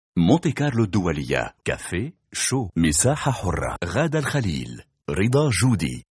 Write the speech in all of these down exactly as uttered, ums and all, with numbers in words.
مونتي كارلو الدولية، كافيه شو، مساحة حرة، غادة الخليل، رضا جودي.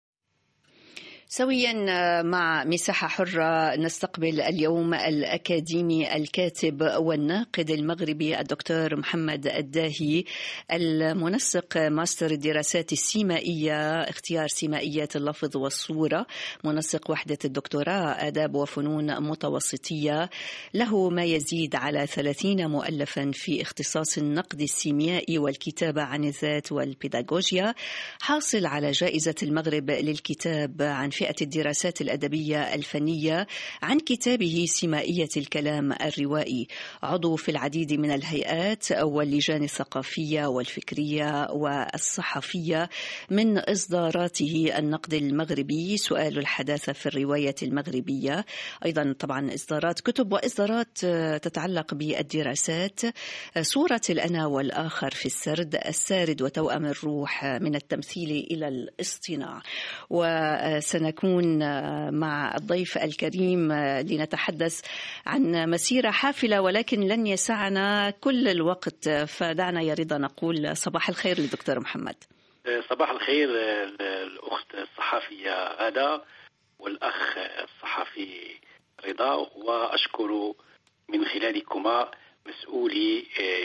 سويا مع مساحة حرة نستقبل اليوم الأكاديمي الكاتب والناقد المغربي الدكتور محمد الداهي، المنسق ماستر الدراسات السيمائية اختيار سيمائيات اللفظ والصورة، منسق وحدة الدكتوراه آداب وفنون متوسطية، له ما يزيد على ثلاثين مؤلفا في اختصاص النقد السيميائي والكتابة عن الذات والبيداغوجيا، حاصل على جائزة المغرب للكتاب عن فئة الدراسات الأدبية الفنية عن كتابه سيمائية الكلام الروائي، عضو في العديد من الهيئات واللجان الثقافية والفكرية والصحفية، من إصداراته النقد المغربي، سؤال الحداثة في الرواية المغربية، أيضا طبعا إصدارات كتب وإصدارات تتعلق بالدراسات، صورة الأنا والآخر في السرد، السارد وتوأم الروح من التمثيل إلى الاصطناع. وسنكون مع الضيف الكريم لنتحدث عن مسيرة حافلة، ولكن لن يسعنا كل الوقت، فدعنا يا رضا نقول صباح الخير للدكتور محمد. صباح الخير الأخت الصحفية غادة والأخ الصحفي رضا، وأشكر من خلالكما مسؤولي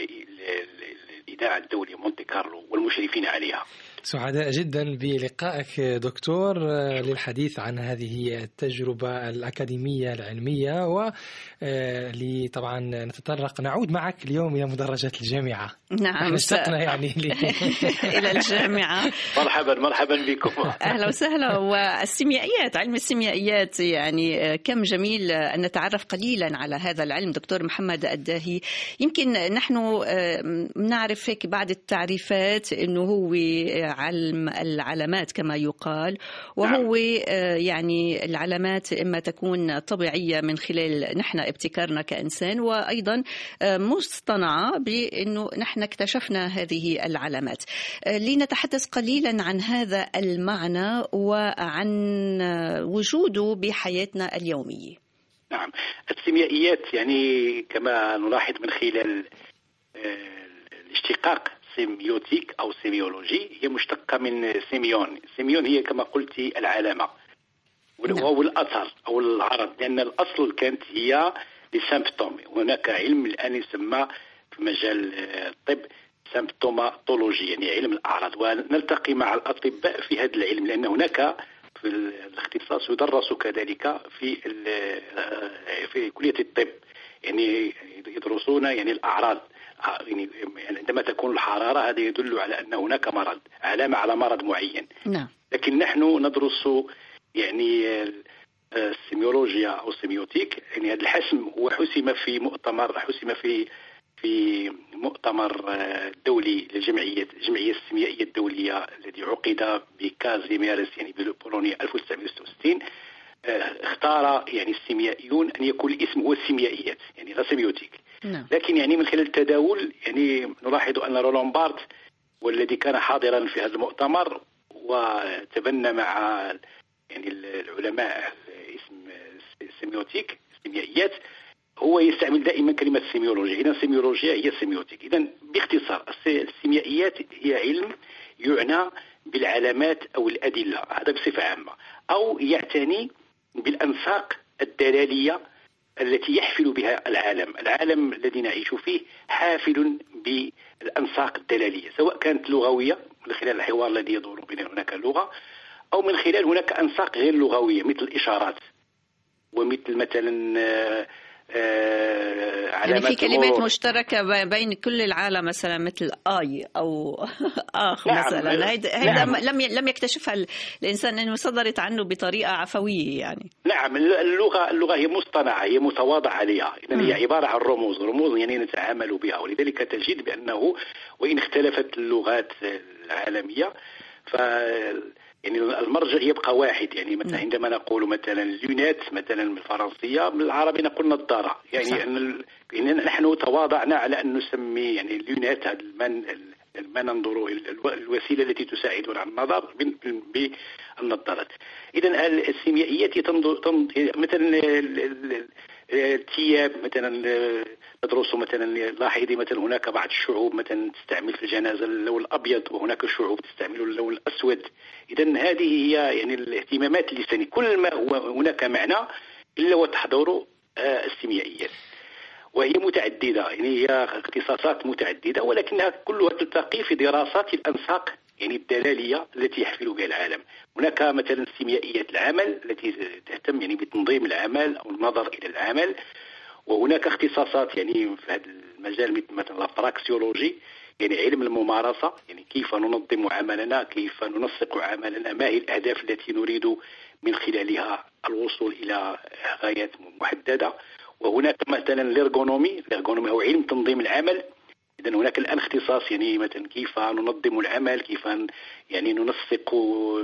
الإذاعة الدولية مونتي كارلو والمشرفين عليها. سعداء جدا بلقائك دكتور للحديث عن هذه التجربة الأكاديمية العلمية، وطبعا نتطرق نعود معك اليوم إلى مدرجات الجامعة. نعم، اشتقنا يعني إلى الجامعة. مرحبا مرحبا بكم. أهلا وسهلا. والسيميائيات، علم السيميائيات، يعني كم جميل أن نتعرف قليلا على هذا العلم. دكتور محمد الداهي، يمكن نحن نعرف هيك بعض التعريفات أنه هو علم العلامات كما يقال، وهو يعني العلامات إما تكون طبيعية من خلال نحن ابتكارنا كإنسان، وأيضا مصطنعة بأنه نحن اكتشفنا هذه العلامات. لنتحدث قليلا عن هذا المعنى وعن وجوده بحياتنا اليومية. نعم، السيميائيات يعني كما نلاحظ من خلال الاشتقاق سيميوتيك أو سيميولوجي، هي مشتقة من سيميون. سيميون هي كما قلت العلامة وهو الأثر أو العرض، لأن الأصل كانت هي لسيمبتوم. هناك علم الآن يسمى في مجال الطب سيمبتوماتولوجي، يعني علم الأعراض، ونلتقي مع الأطباء في هذا العلم، لأن هناك في الاختصاص يدرس كذلك في في كلية الطب، يعني يدرسون يعني الأعراض. يعني عندما تكون الحرارة هذا يدل على أن هناك مرض، علامة على مرض معين. نعم. لكن نحن ندرس يعني السيميولوجيا أو السيميوتيك، يعني هذا الحسم هو حسم في مؤتمر حسم في في مؤتمر دولي للجمعية الجمعية السيميائية الدولية الذي عقد بكازيميرس يعني ببولونيا ألف وتسعمائة وستة وستين. اختار يعني السيميائيون أن يكون الاسم هو السيميائيات، يعني لا سيميوتيك. نعم. لكن يعني من خلال التداول يعني نلاحظ أن رولان بارت والذي كان حاضرا في هذا المؤتمر وتبنى مع يعني العلماء اسم السيميوتيك السيميائيات، هو يستعمل دائما كلمة سيميولوجيا. إذا السيميولوجيا هي السيميوتيك. إذا باختصار السيميائيات هي علم يعنى بالعلامات أو الأدلة، هذا بصفة عامة، أو يعتني بالأنساق الدلالية التي يحفل بها العالم. العالم الذي نعيش فيه حافل بالأنساق الدلالية، سواء كانت لغوية من خلال الحوار الذي يدور بين هناك لغة، أو من خلال هناك أنساق غير لغوية مثل الإشارات، ومثل مثلا آه يعني في كلمات مرور مشتركة بين كل العالم، مثلا مثل آي أو آخ. نعم. مثلا هيدا نعم. لم لم يكتشفها الإنسان، أنه صدرت عنه بطريقة عفوية يعني. نعم، اللغة اللغة هي مصطنعة، هي متواضع عليها، إذن هي عبارة عن رموز رموز يعني نتعامل بها، ولذلك تجد بأنه وإن اختلفت اللغات العالمية ف يعني المرجع يبقى واحد. يعني مثلا عندما نقول مثلا لونات مثلا بالفرنسية، بالعربي نقول نظارة، يعني أن نحن تواضعنا على أن نسمي يعني لونات هذا المن ما ننظر الوسيلة التي تساعدنا على النظر بالنظارات. إذن السيميائيات تنظر مثلا الثياب مثلا ندرس مثلا لاحظي مثلا هناك بعض الشعوب مثلا تستعمل في الجنازة اللون الأبيض وهناك شعوب تستعمل اللون الأسود. إذا هذه هي يعني الاهتمامات اللسانية، كل ما هناك معنى إلا وتحضر السيميائيات، وهي متعددة، يعني هي اختصاصات متعددة ولكنها كلها تلتقي في دراسات الأنساق يعني الدلالية التي يحفل بها العالم. هناك مثلا سيميائيات العمل التي تهتم يعني بتنظيم العمل أو النظر إلى العمل، وهناك اختصاصات يعني في هذا المجال مثل الفراكسيولوجي يعني علم الممارسة، يعني كيف ننظم عملنا، كيف ننسق عملنا، ما هي الأهداف التي نريد من خلالها الوصول إلى غايات محددة. وهناك مثلا الإرغونومي، الإرغونومي هو علم تنظيم العمل. إذن هناك الآن اختصاص يعني مثلا كيف ننظم العمل، كيف يعني ننسق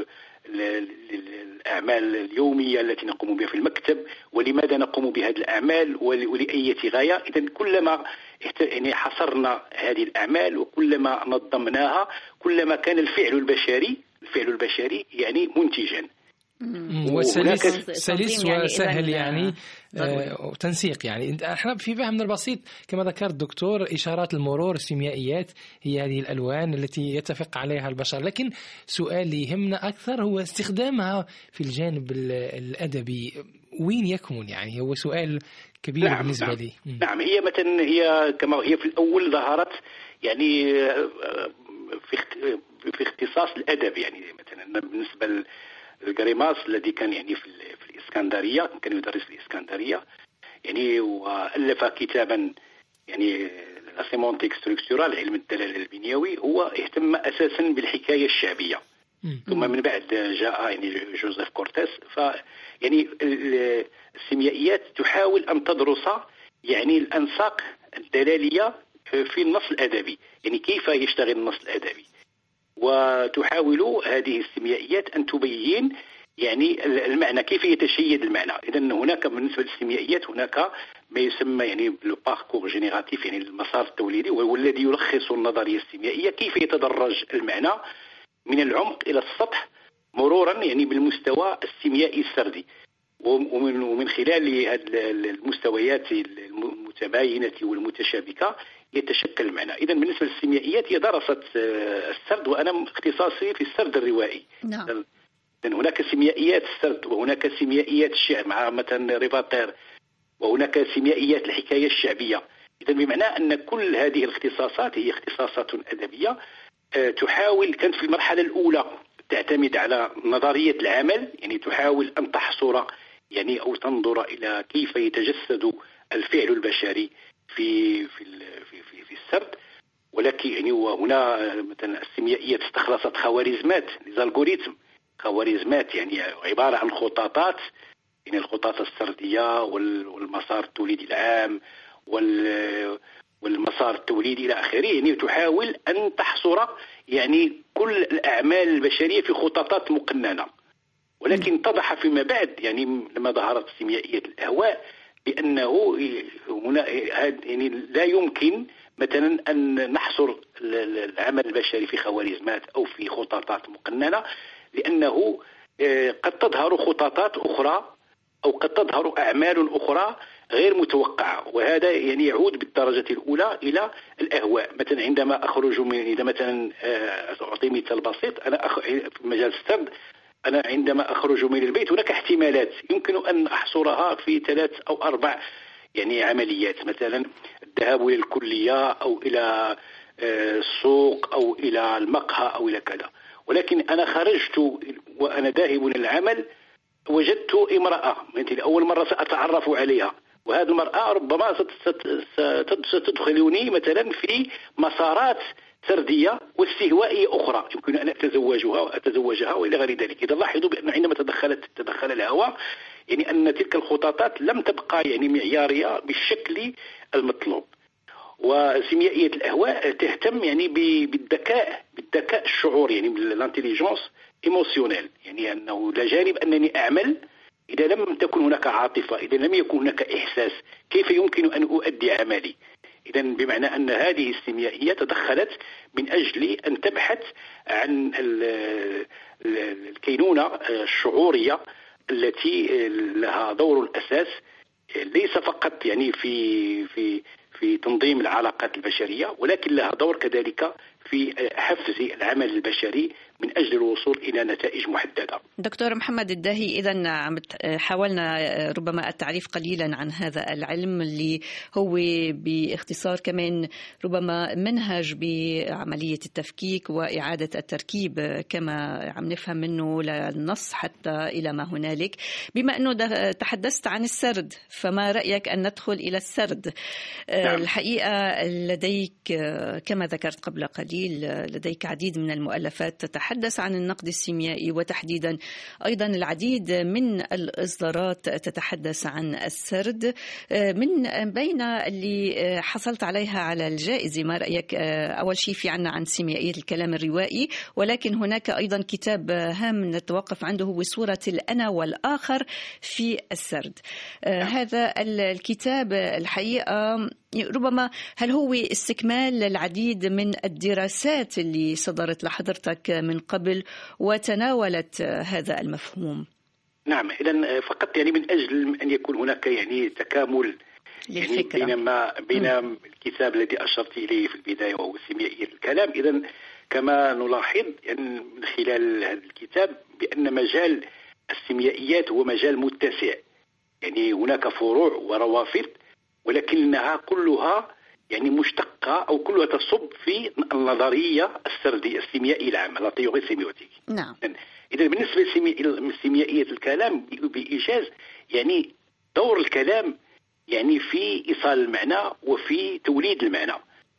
الأعمال اليومية التي نقوم بها في المكتب، ولماذا نقوم بهذه الأعمال ولأي غاية. إذن كلما يعني حصرنا هذه الأعمال وكلما نظمناها كلما كان الفعل البشري الفعل البشري يعني منتجا وسلس سلس وسهل يعني آه تنسيق. يعني احنا في فهمنا البسيط كما ذكرت دكتور إشارات المرور السيميائيات هي هذه الألوان التي يتفق عليها البشر، لكن سؤال يهمنا أكثر هو استخدامها في الجانب الأدبي وين يكمن؟ يعني هو سؤال كبير. نعم بالنسبة نعم لي. نعم هي مثلا هي كما هي في الأول ظهرت يعني في في اختصاص الأدب، يعني مثلا بالنسبة الغريماس الذي كان يعني في, في الإسكندرية، كان يدرس في الإسكندرية يعني، وألف كتابا يعني السيمونتيك ستركتورال علم الدلالة البنيوي، هو اهتم أساسا بالحكاية الشعبية. مم. ثم من بعد جاء يعني جوزيف كورتيس. ف يعني السيميائيات تحاول أن تدرس يعني الأنساق الدلالية في النص الأدبي، يعني كيف يشتغل النص الأدبي، وتحاول هذه السيميائيات أن تبين يعني المعنى، كيف يتشيد المعنى. إذن هناك بالنسبة للسيميائيات هناك ما يسمى يعني لو باركور جينيراتيف، يعني المسار التوليدي، وهو الذي يلخص النظرية السيميائية، كيف يتدرج المعنى من العمق إلى السطح مرورا يعني بالمستوى السيميائي السردي، ومن ومن خلال المستويات المتباينة والمتشابكة يتشكل المعنى. إذا بالنسبة للسيميائيات هي درست السرد، وأنا اختصاصي في السرد الروائي. نعم. إذن هناك سيميائيات السرد، وهناك سيميائيات الشعر مع مثلا ريفاتير، وهناك سيميائيات الحكاية الشعبية. إذن بمعنى أن كل هذه الاختصاصات هي اختصاصات أدبية تحاول، كانت في المرحلة الأولى تعتمد على نظرية العمل، يعني تحاول أن تحصر يعني أو تنظر إلى كيف يتجسد الفعل البشري في في في في, في السرد. ولكن يعني وهنا مثلا السيميائيات استخلصت خوارزمات، الالغوريثم، خوارزمات يعني عبارة عن خطاطات، يعني الخطاط السردية والمسار التوليدي العام والمسار التوليدي إلى آخره، يعني تحاول أن تحصر يعني كل الأعمال البشرية في خطاطات مقننة. ولكن اتضح فيما بعد يعني لما ظهرت سيميائية الأهواء بأنه هنا يعني لا يمكن مثلا أن نحصر العمل البشري في خوارزمات أو في خطاطات مقننة، لأنه قد تظهر خطاطات أخرى أو قد تظهر أعمال أخرى غير متوقعة، وهذا يعني يعود بالدرجة الأولى إلى الأهواء. مثلا عندما أخرج من إذا مثلا أعطي مثال بسيط، أنا أخ... في مجال السرد، أنا عندما أخرج من البيت هناك احتمالات يمكن أن أحصرها في ثلاث أو أربع يعني عمليات، مثلا الذهاب إلى الكلية أو إلى السوق أو إلى المقهى أو إلى كذا. ولكن أنا خرجت وأنا ذاهب إلى العمل وجدت امرأة أول مرة سأتعرف عليها، وهذه المرأة ربما ستدخلني مثلا في مسارات سردية واستهوائية أخرى يمكن أن أتزوجها أتزوجها وإلى غير ذلك. إذا لاحظوا بأن عندما تدخلت تدخل الهوى يعني أن تلك الخطاطات لم تبقى يعني معيارية بالشكل المطلوب. وسيميائية الأهواء تهتم يعني بالذكاء بالذكاء الشعوري، يعني بالانتيليجنس ايموسيونيل، يعني أنه لا جانب أنني أعمل إذا لم تكن هناك عاطفة، إذا لم يكن هناك إحساس، كيف يمكن أن أؤدي عملي؟ إذا بمعنى أن هذه السيميائية تدخلت من أجل أن تبحث عن الكينونة الشعورية التي لها دور الأساس ليس فقط يعني في في في تنظيم العلاقات البشرية، ولكن لها دور كذلك في حفز العمل البشري من أجل الوصول إلى نتائج محددة. دكتور محمد الداهي، إذن حاولنا ربما التعريف قليلا عن هذا العلم اللي هو باختصار كمان ربما منهج بعملية التفكيك وإعادة التركيب كما عم نفهم منه للنص حتى إلى ما هنالك. بما أنه تحدثت عن السرد، فما رأيك أن ندخل إلى السرد؟ نعم. الحقيقة لديك كما ذكرت قبل قليل لديك عديد من المؤلفات تتحدث عن النقد السيميائي، وتحديدا أيضا العديد من الإصدارات تتحدث عن السرد، من بين اللي حصلت عليها على الجائزة. ما رأيك؟ أول شيء في عنا عن سيميائية الكلام الروائي، ولكن هناك أيضا كتاب هام نتوقف عنده هو صورة الأنا والآخر في السرد. هذا الكتاب الحقيقة ربما هل هو استكمال للعديد من الدراسات اللي صدرت لحضرتك من قبل وتناولت هذا المفهوم؟ نعم، إذن فقط يعني من أجل أن يكون هناك يعني تكامل يعني بين ما بين م. الكتاب الذي أشرت إليه في البداية وهو سيميائية الكلام. إذن كما نلاحظ يعني من خلال هذا الكتاب بأن مجال السيميائيات هو مجال متسع، يعني هناك فروع وروافد، ولكنها كلها يعني مشتقة أو كلها تصب في النظرية السردية السيميائية العامة، لا تيوري سيميوتيك. نعم. إذا بالنسبة لسيميائية الكلام بإيجاز يعني دور الكلام يعني في إيصال المعنى وفي توليد المعنى.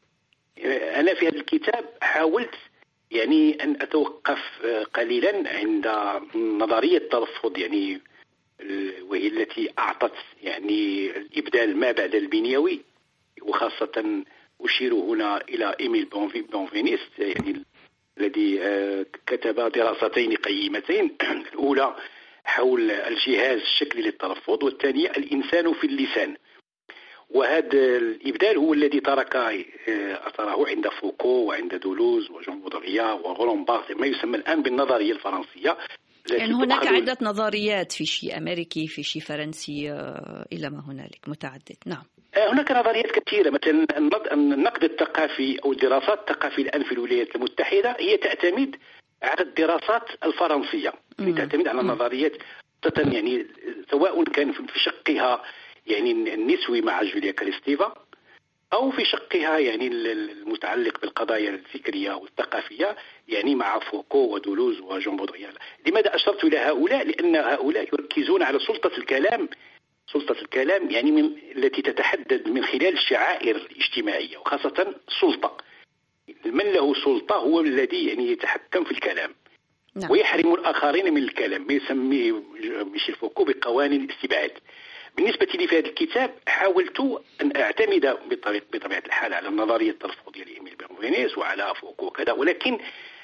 أنا في هذا الكتاب حاولت يعني أن أتوقف قليلا عند نظرية التلفظ، يعني وهي التي أعطت يعني الإبدال ما بعد البنيوي، وخاصة أشير هنا إلى إيميل بونفينيست يعني الذي كتب دراستين قيمتين، الأولى حول الجهاز الشكلي للتلفظ، والثانية الإنسان في اللسان. وهذا الإبدال هو الذي ترك أثره عند فوكو وعند دولوز وجون بودريا ورولان بارث، ما يسمى الآن بالنظرية الفرنسية. يعني هناك عدة نظريات، في شيء أمريكي في شيء فرنسي إلى ما هنالك متعدد. نعم، هناك نظريات كثيرة، مثلا النقد الثقافي أو الدراسات الثقافية الآن في الولايات المتحدة هي تعتمد على الدراسات الفرنسية، يعني تعتمد على النظريات يعني سواء كان في شقها يعني النسوي مع جوليا كريستيفا، أو في شقها يعني المتعلق بالقضايا الفكرية والثقافية يعني مع فوكو ودولوز وجون بودريال. لماذا أشرت إلى هؤلاء؟ لأن هؤلاء يركزون على سلطة الكلام، سلطة الكلام يعني من التي تتحدد من خلال الشعائر الاجتماعية، وخاصة السلطة. من له سلطة هو الذي يعني يتحكم في الكلام. نعم. ويحرم الآخرين من الكلام، يسميه ميشيل فوكو بقوانين الاستبعاد. بالنسبة لي في هذا الكتاب حاولت أن أعتمد بطبيعة الحال على النظرية التلفظية لإيميل بونفينيست وعلى فوكو وكذا، ولكن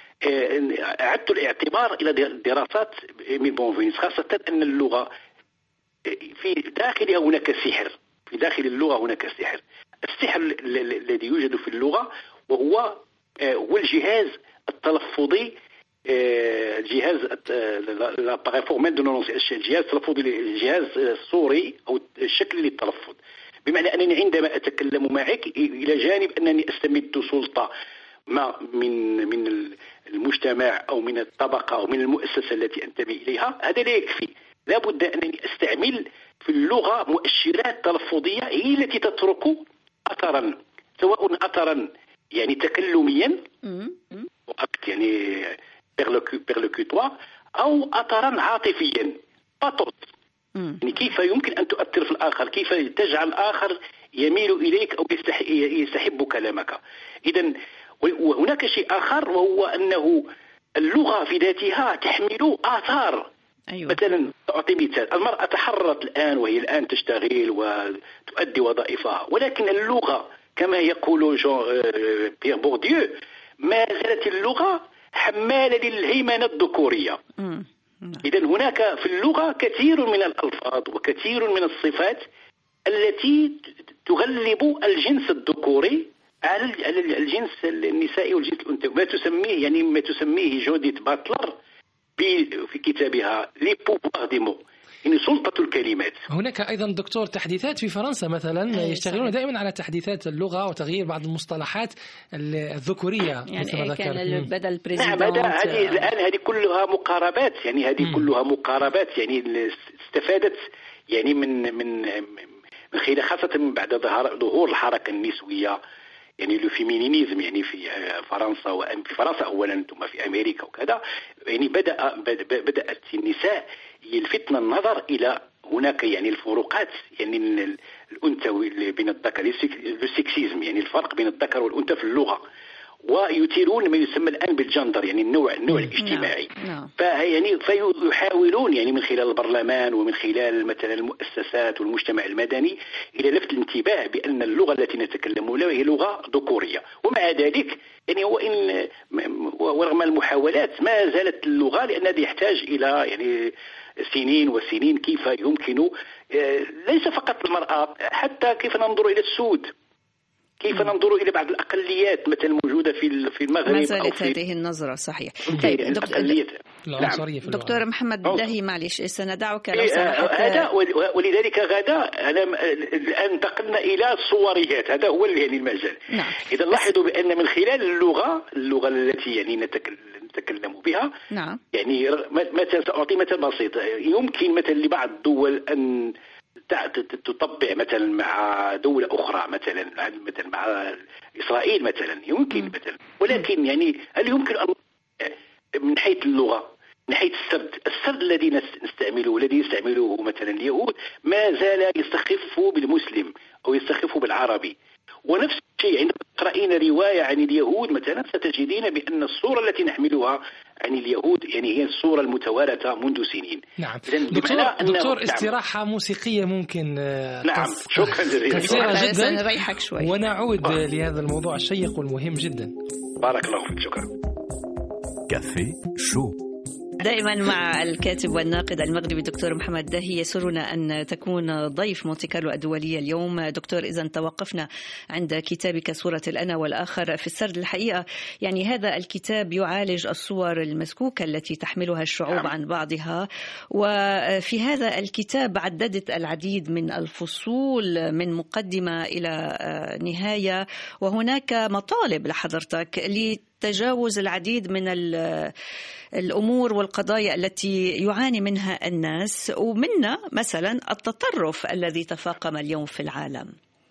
أعدت الاعتبار إلى دراسات إيميل بونفينيست، خاصة أن اللغة في داخلها هناك سحر، في داخل اللغة هناك سحر. السحر الذي يوجد في اللغة وهو هو الجهاز التلفظي، الجهاز الاباري فورمال دو نونونسي، الجهاز التلفظي، الجهاز الصوري او الشكل للتلفظ. بمعنى انني عندما اتكلم معك الى جانب انني استمد سلطه ما من من المجتمع او من الطبقه او من المؤسسه التي انتمي اليها، هذا لا يكفي، لا بد انني استعمل في اللغه مؤشرات تلفظيه هي التي تترك اثرا، سواء اثرا يعني تكلميا يعني بيرلوكوتوار أو أثرا عاطفيا باطوس، يعني كيف يمكن أن تؤثر في الآخر، كيف تجعل الآخر يميل إليك أو يستحب كلامك. إذن وهناك شيء آخر، وهو أنه اللغة في ذاتها تحمل آثار. أيوة. مثلا أعطي مثال، المرأة تحررت الآن وهي الآن تشتغل وتؤدي وظائفها، ولكن اللغة كما يقول جون بيير بورديو ما زالت اللغة حمالة للهيمنة الذكورية. إذن هناك في اللغة كثير من الألفاظ وكثير من الصفات التي تغلب الجنس الذكوري على الجنس النسائي والجنس الأنثوي، ما تسميه يعني ما تسميه جوديث باتلر في كتابها لي بوفوار دي مو، يعني سلطة الكلمات. هناك أيضا دكتور تحديثات في فرنسا مثلا يشتغلون دائما على تحديثات اللغة وتغيير بعض المصطلحات الذكورية يعني مثل ما ذكرت. بدل نعم هذه الآن هذه كلها مقاربات، يعني هذه مم. كلها مقاربات يعني استفادت يعني من من من خلال خاصة من بعد ظهور الحركة النسوية يعني لو فيمينيزم يعني في فرنسا وفي فرنسا أولا ثم في أمريكا وكذا، يعني بدأ بدأت النساء يلفتن النظر إلى هناك يعني الفروقات يعني الأنثى بين الذكر السكسيزم، يعني الفرق بين الذكر والأنثى في اللغة، ويثيرون ما يسمى الآن بالجندر يعني النوع النوع الاجتماعي. فيعني فيحاولون يعني من خلال البرلمان ومن خلال مثلا المؤسسات والمجتمع المدني إلى لفت الانتباه بأن اللغة التي نتكلم لها هي لغة ذكورية. ومع ذلك يعني وإن ورغم المحاولات ما زالت اللغة، لأن هذا يحتاج إلى يعني سنين وسنين كيف يمكن ليس فقط المرأة، حتى كيف ننظر إلى السود، كيف ننظر إلى بعض الأقليات مثلا موجودة في في المغرب. ما زالت هذه النظرة صحيح. طيب الأقليات. نعم. دكتور محمد الداهي معلش سندعك لو سمحت. هذا ولذلك غدا أنا الآن انتقلنا إلى الصوريات، هذا هو يعني المجال. نعم. إذا لاحظوا بأن من خلال اللغة اللغة التي يعني نتكلم بها نعم. يعني مثلا سأعطي مثل بسيط، يمكن مثلا لبعض الدول أن تطبع مثلا مع دولة أخرى مثلا مثلا مع إسرائيل مثلا يمكن م. مثلا، ولكن يعني هل يمكن أن من حيث اللغة من حيث السرد السرد الذي نستعمله الذي يستعمله مثلا اليهود ما زال يستخف بالمسلم أو يستخف بالعربي. ونفس الشيء عندما تقرأين رواية عن اليهود مثلا ستجدين بأن الصورة التي نحملها عن اليهود يعني هي الصورة المتوارثة منذ سنين. نعم. دكتور, دكتور استراحة موسيقية ممكن. نعم شكرا جزيلا. قصيرة جدا نريحك شوي ونعود آه. لهذا الموضوع الشيق والمهم جدا. بارك الله فيك. شكرا. كافي شو دائما مع الكاتب والناقد المغربي دكتور محمد الداهي، يسرنا أن تكون ضيف مونتي كارلو الدولية اليوم. دكتور إذا توقفنا عند كتابك صورة الأنا والآخر في السرد، الحقيقة يعني هذا الكتاب يعالج الصور المسكوكة التي تحملها الشعوب عن بعضها، وفي هذا الكتاب عددت العديد من الفصول من مقدمة إلى نهاية، وهناك مطالب لحضرتك لتجاوز العديد من الأمور والقضايا التي يعاني منها الناس، ومنها مثلا التطرف الذي تفاقم اليوم في العالم.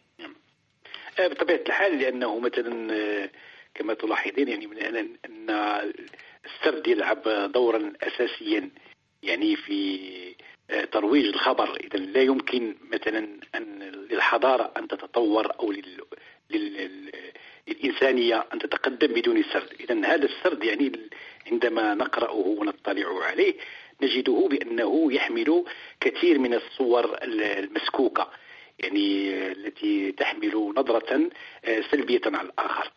بطبيعة الحال لأنه مثلا كما تلاحظين يعني من أن السرد يلعب دورا أساسيا يعني في ترويج الخبر. إذا لا يمكن مثلا أن للحضارة أن تتطور أو لل... لل... للإنسانية أن تتقدم بدون السرد. إذا هذا السرد يعني عندما نقرأه ونطلع عليه نجده بأنه يحمل كثير من الصور المسكوكة يعني التي تحمل نظرة سلبية على الآخر.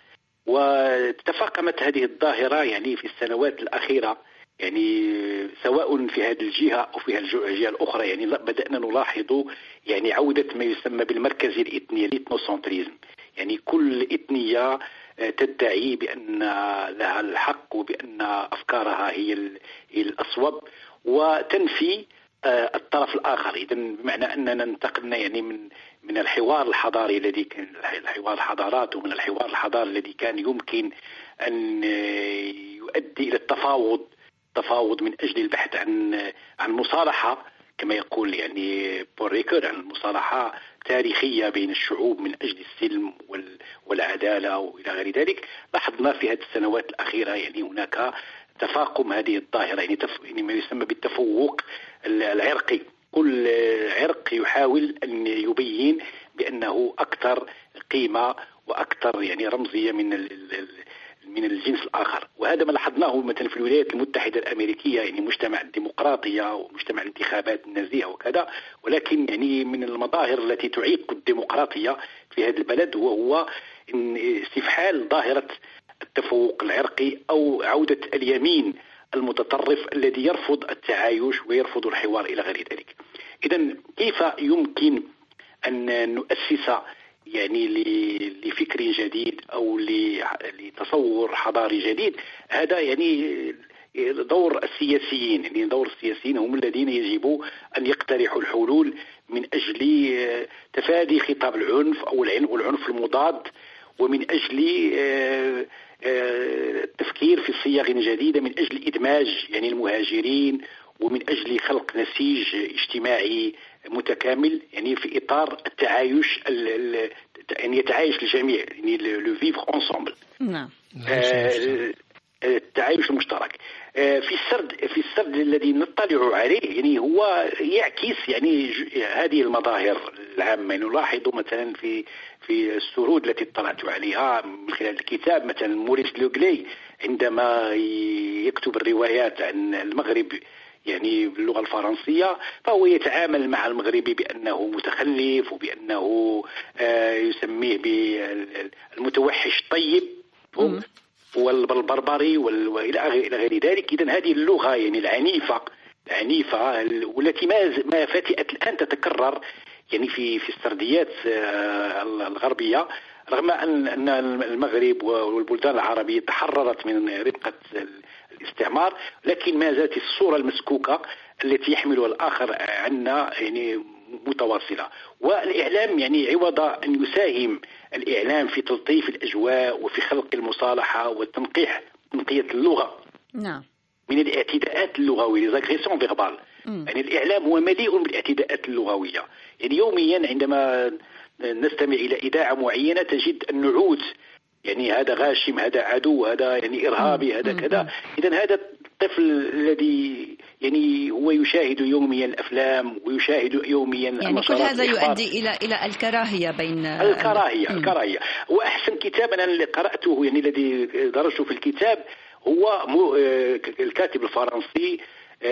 وتفاقمت هذه الظاهرة يعني في السنوات الأخيرة يعني سواء في هذه الجهة أو في الجهة الأخرى. يعني بدأنا نلاحظ يعني عودة ما يسمى بالمركزية الإثنية الإثنوسنتريزم، يعني كل إثنية تدعي بأن لها الحق وبأن أفكارها هي الأصوب وتنفي الطرف الآخر. إذا بمعنى أننا انتقلنا يعني من من الحوار الحضاري الذي كان الحوار الحضارات ومن الحوار الحضاري الذي كان يمكن أن يؤدي إلى التفاوض تفاوض من أجل البحث عن عن مصالحة كما يقول يعني بول ريكور، عن المصالحة تاريخية بين الشعوب من أجل السلم والعدالة وإلى غير ذلك. لاحظنا في هذه السنوات الأخيرة يعني هناك تفاقم هذه الظاهرة يعني, تف... يعني ما يسمى بالتفوق العرقي. كل عرق يحاول أن يبين بأنه أكثر قيمة وأكثر يعني رمزية من ال... من الجنس الآخر. وهذا ما لاحظناه مثلا في الولايات المتحدة الأمريكية، يعني مجتمع الديمقراطية ومجتمع الانتخابات النزيهة وكذا، ولكن يعني من المظاهر التي تعيق الديمقراطية في هذا البلد وهو استفحال ظاهرة التفوق العرقي أو عودة اليمين المتطرف الذي يرفض التعايش ويرفض الحوار إلى غير ذلك. إذن كيف يمكن أن نؤسس يعني لفكر جديد أو لتصور حضاري جديد؟ هذا يعني دور السياسيين، يعني دور السياسيين هم الذين يجب أن يقترحوا الحلول من أجل تفادي خطاب العنف أو العنف المضاد، ومن أجل التفكير في صيغ جديدة من أجل إدماج يعني المهاجرين، ومن أجل خلق نسيج اجتماعي متكامل يعني في إطار التعايش يعني يتعايش الجميع، يعني لو فيفر انسامبل. نعم. التعايش المشترك. في السرد في السرد الذي نطلع عليه يعني هو يعكس يعني هذه المظاهر العامة. نلاحظ مثلا في في السرود التي اطلعت عليها من خلال الكتاب، مثلا موريس لوغلي عندما يكتب الروايات عن المغرب يعني باللغة الفرنسية، فهو يتعامل مع المغربي بأنه متخلف، وبأنه يسميه بالمتوحش الطيب والبربري والى غير ذلك. اذا هذه اللغه يعني العنيفه العنيفه والتي ما ما فتئت الان تتكرر يعني في في السرديات الغربيه، رغم ان ان المغرب والبلدان العربيه تحررت من ربقه الاستعمار، لكن ما زالت الصوره المسكوكه التي يحملها الاخر عنا يعني متواصله. والاعلام يعني عوض ان يساهم الإعلام في تلطيف الأجواء وفي خلق المصالحة والتنقيح تنقية اللغة نعم من الاعتداءات اللغوية لزاغريسيون فيربال. يعني الإعلام هو مليء بالاعتداءات اللغوية، يعني يوميا عندما نستمع إلى إذاعة معينة تجد النعوت، يعني هذا غاشم، هذا عدو، هذا يعني إرهابي، هذا كذا. إذا هذا الطفل الذي يعني هو يشاهد يوميا الأفلام ويشاهد يوميا يعني كل هذا يؤدي إلى إلى الكراهية بين الكراهية الكراهية وأحسن كتاب أنا اللي قرأته يعني الذي درجته في الكتاب هو الكاتب الفرنسي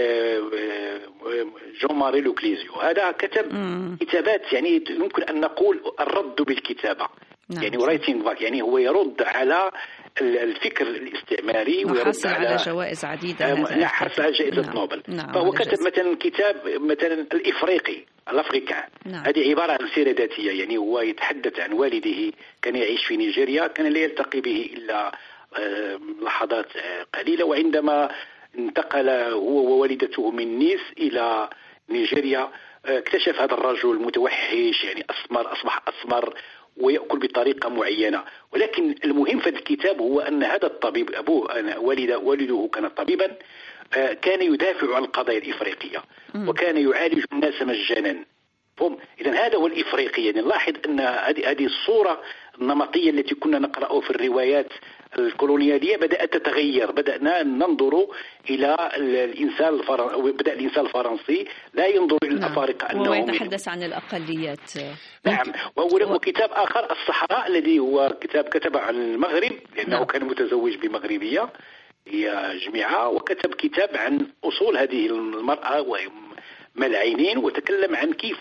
جون ماري لوكليزيو. هذا كتب مم. كتابات يعني يمكن أن نقول الرد بالكتابة. نعم. يعني رايتينغ باك، يعني هو يرد على الفكر الاستعماري وحصل على, على جوائز عديدة. نعم، حصل على جائزة نعم. نوبل. نعم. فهو كتب مثلا كتاب مثلا الإفريقي الأفريقي. نعم. هذه عبارة عن سيرة ذاتية، يعني هو يتحدث عن والده كان يعيش في نيجيريا، كان لا يلتقي به إلا لحظات قليلة، وعندما انتقل هو ووالدته من نيس إلى نيجيريا اكتشف هذا الرجل متوحش، يعني أسمر، أصبح أسمر ويأكل بطريقة معينة. ولكن المهم في الكتاب هو أن هذا الطبيب أبوه أنا والد والده كان طبيبا، كان يدافع عن القضايا الإفريقية وكان يعالج الناس مجانا. إذن هذا هو الإفريقي. يعني نلاحظ أن هذه الصورة النمطية التي كنا نقرأه في الروايات الكولونيالية بدأت تتغير، بدأنا ننظر إلى الإنسان الفرنسي، بدأ الإنسان الفرنسي لا ينظر إلى الأفارقة أنهم ويتحدث عن الأقليات. نعم. وكتاب آخر الصحراء الذي هو كتاب كتب عن المغرب لأنه نعم. كان متزوج بمغربية هي جميعة، وكتب كتاب عن أصول هذه المرأة وهي مال عينين، وتكلم عن كيف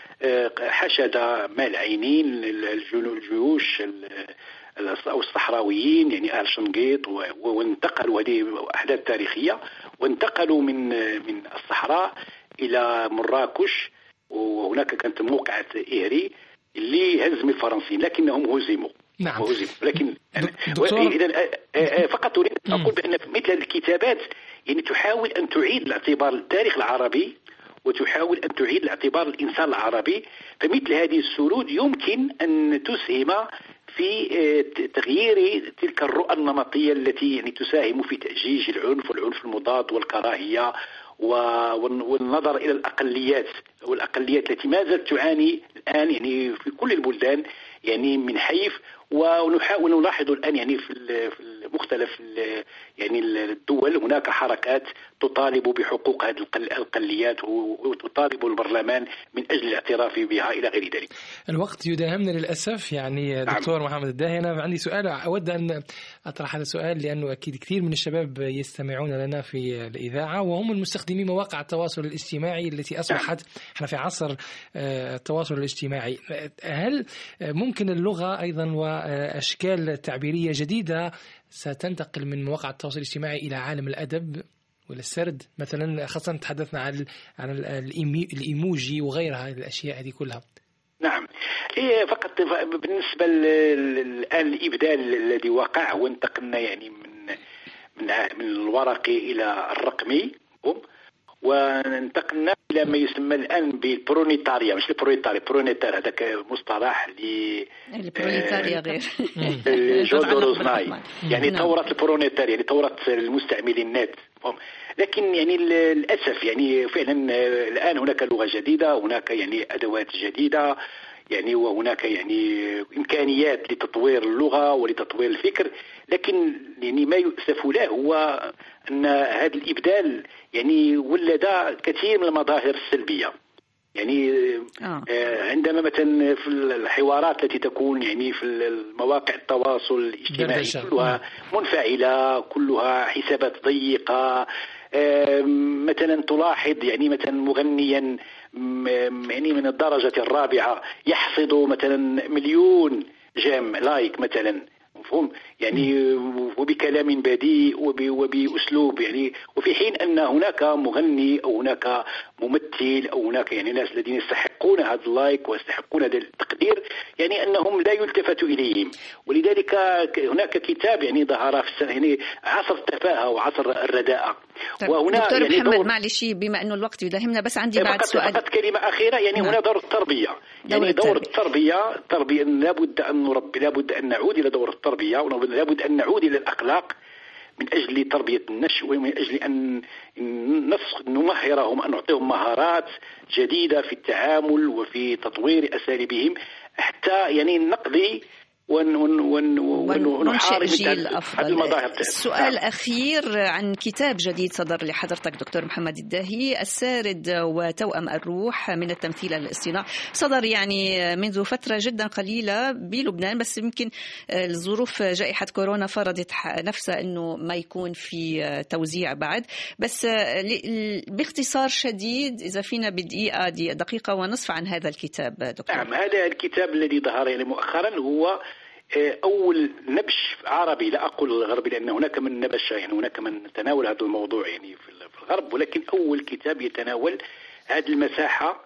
حشد مال عينين الجيوش أو الصحراويين يعني أهل شنقيط، وانتقلوا، هذه أحداث تاريخية، وانتقلوا من من الصحراء إلى مراكش، وهناك كانت موقعة إيري اللي هزم الفرنسيين لكنهم هزموا. نعم. هزموا. لكن إذا فقط أريد أن أقول بأن مثل هذه الكتابات يعني تحاول أن تعيد الاعتبار التاريخ العربي وتحاول أن تعيد الاعتبار الإنسان العربي، فمثل هذه السرود يمكن أن تسهم في تغيير تلك الرؤى النمطية التي يعني تساهم في تأجيج العنف والعنف المضاد والكراهية والنظر إلى الأقليات والأقليات التي ما زالت تعاني الآن يعني في كل البلدان يعني من حيف. ونحاول نلاحظ الآن يعني في مختلف يعني الدول هناك حركات تطالب بحقوق هذه الأقليات وتطالب البرلمان من أجل الاعتراف بها إلى غير ذلك. الوقت يداهمنا للأسف يعني. دكتور نعم. محمد الداهي، أنا عندي سؤال أود أن أطرح هذا السؤال لأنه أكيد كثير من الشباب يستمعون لنا في الإذاعة وهم المستخدمين مواقع التواصل الاجتماعي التي أصبحت احنا في عصر التواصل الاجتماعي. هل ممكن اللغة أيضا وأشكال تعبيرية جديدة ستنتقل من مواقع التواصل الاجتماعي إلى عالم الأدب ولا السرد مثلا، خاصة تحدثنا عن عن الإيموجي وغيرها الأشياء هذه كلها؟ نعم. إيه فقط بالنسبة الآن الإبدال الذي وقع وانتقلنا يعني من من الورقي إلى الرقمي، وانتقلنا إلى ما يسمى الآن بالبرونيتاريا، مش البرونيتاريا، برونيتار هذاك مصطلح ل البرونيتاريا غير جودوروزناي، يعني ثورة البرونيتاريا، يعني ثورة المستعملين النت. لكن يعني للأسف يعني فعلا الآن هناك لغة جديدة، هناك يعني أدوات جديدة، يعني وهناك يعني إمكانيات لتطوير اللغة ولتطوير الفكر، لكن يعني ما يؤسف له هو أن هذا الإبدال يعني ولد كثير من المظاهر السلبية. يعني آه. عندما مثلا في الحوارات التي تكون يعني في المواقع التواصل الاجتماعي كلها منفعلة، كلها حسابات ضيقة، مثلا تلاحظ يعني مثلا مغنيا يعني من الدرجة الرابعة يحصد مثلا مليون جيم لايك مثلا، مفهوم يعني، وبكلام بذيء وبأسلوب يعني، وفي حين أن هناك مغني أو هناك ممثل أو هناك يعني ناس الذين يستحقون هذا اللايك ويستحقون هذا التقدير، يعني أنهم لا يلتفت إليهم. ولذلك هناك كتاب يعني ظهر في السنة يعني عصر التفاهة وعصر الرداءة. طيب وهنا دكتور يعني محمد معلش بما أنه الوقت يداهمنا، بس عندي بعد سؤال فقط كلمة أخيرة. يعني نعم. هنا دور التربية، يعني دور, دور التربية التربية لابد أن نربي، لابد أن نعود إلى دور التربية، ولابد أن نعود إلى الأخلاق من أجل تربية النشء، ومن أجل أن نمهرهم، أن نعطيهم مهارات جديدة في التعامل وفي تطوير أساليبهم، حتى يعني نقضي وننشئ جيل أفضل. سؤال أخير عن كتاب جديد صدر لحضرتك دكتور محمد الداهي، السارد وتوأم الروح من التمثيل للاصطناع، صدر يعني منذ فترة جدا قليلة بلبنان، بس يمكن الظروف جائحة كورونا فرضت نفسها أنه ما يكون في توزيع بعد، بس باختصار شديد إذا فينا بدقيقة دقيقة ونصف عن هذا الكتاب دكتور. نعم، هذا الكتاب الذي ظهر يعني مؤخرا هو أول نبش عربي، لا أقول الغربي لأن هناك من نبش، يعني هناك من تناول هذا الموضوع يعني في الغرب، ولكن أول كتاب يتناول هذه المساحة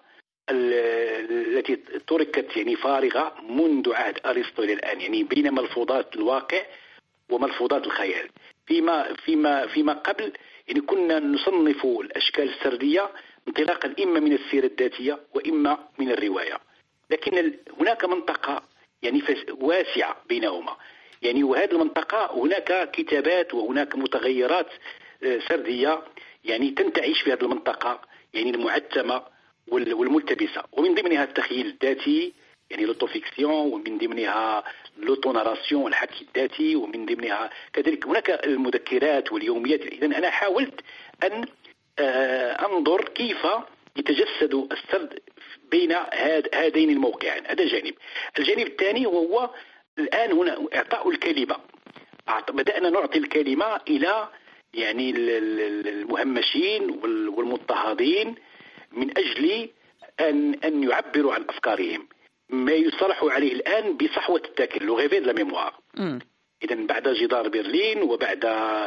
التي تركت يعني فارغة منذ عهد أرسطو إلى الآن، يعني بين ملفوظات الواقع وملفوظات الخيال. فيما فيما فيما قبل يعني كنا نصنف الأشكال السردية انطلاقا إما من السيرة الذاتية وإما من الرواية، لكن هناك منطقة يعني واسعة بينهما، يعني وهذه المنطقة هناك كتابات وهناك متغيرات سردية يعني تنتعش في هذه المنطقة، يعني المعتمة والملتبسة، ومن ضمنها التخيل الذاتي يعني لوتوفيكسيون، ومن ضمنها لوتوناراسيون الحكي الذاتي، ومن ضمنها كذلك هناك المذكرات واليوميات. إذن أنا حاولت أن أنظر كيف يتجسد السرد بين هذين الموقعين. هذا جانب. الجانب الثاني وهو الآن هنا إعطاء الكلمة، بدأنا نعطي الكلمة إلى يعني المهمشين والمضطهدين من أجل أن أن يعبروا عن أفكارهم، ما يصطلح عليه الآن بصحوة الذاكرة، لو غيفي لا ميموار. إذن بعد جدار برلين وبعد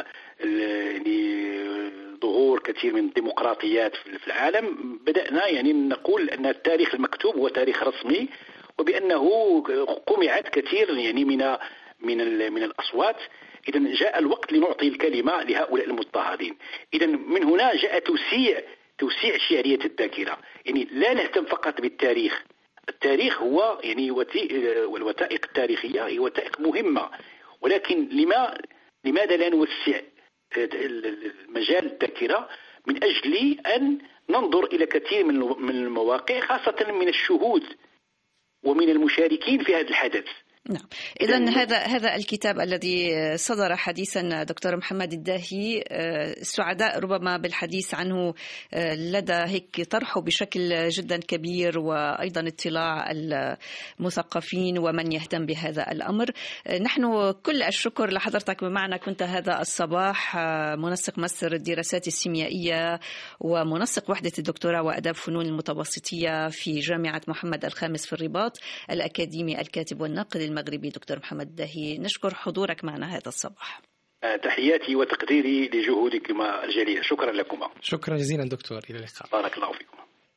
يعني ظهور كثير من الديمقراطيات في العالم، بدأنا يعني نقول أن التاريخ المكتوب هو تاريخ رسمي، وبأنه قمعت كثير يعني من من من الأصوات. إذن جاء الوقت لنعطي الكلمة لهؤلاء المضطهدين. إذن من هنا جاء توسيع توسيع شعرية الذاكرة، يعني لا نهتم فقط بالتاريخ. التاريخ هو يعني والوثائق التاريخية هي وثائق مهمة، ولكن لما لماذا لا نوسع مجال الذاكرة من أجل أن ننظر إلى كثير من المواقع، خاصة من الشهود ومن المشاركين في هذا الحدث. نعم. إذن هذا هذا الكتاب الذي صدر حديثا دكتور محمد الداهي، سعداء ربما بالحديث عنه لدى هيك طرحه بشكل جدا كبير، وأيضا اطلاع المثقفين ومن يهتم بهذا الأمر. نحن كل الشكر لحضرتك بمعنى كنت هذا الصباح منسق ماستر الدراسات السيميائية ومنسق وحدة الدكتوراه وآداب فنون المتوسطية في جامعة محمد الخامس في الرباط، الأكاديمي الكاتب والناقد المغربي دكتور محمد الداهي. نشكر حضورك معنا هذا الصباح. تحياتي وتقديري لجهودكما الجليلة. شكرا لكما. شكرا جزيلا دكتور، إلى اللقاء. بارك الله فيكم.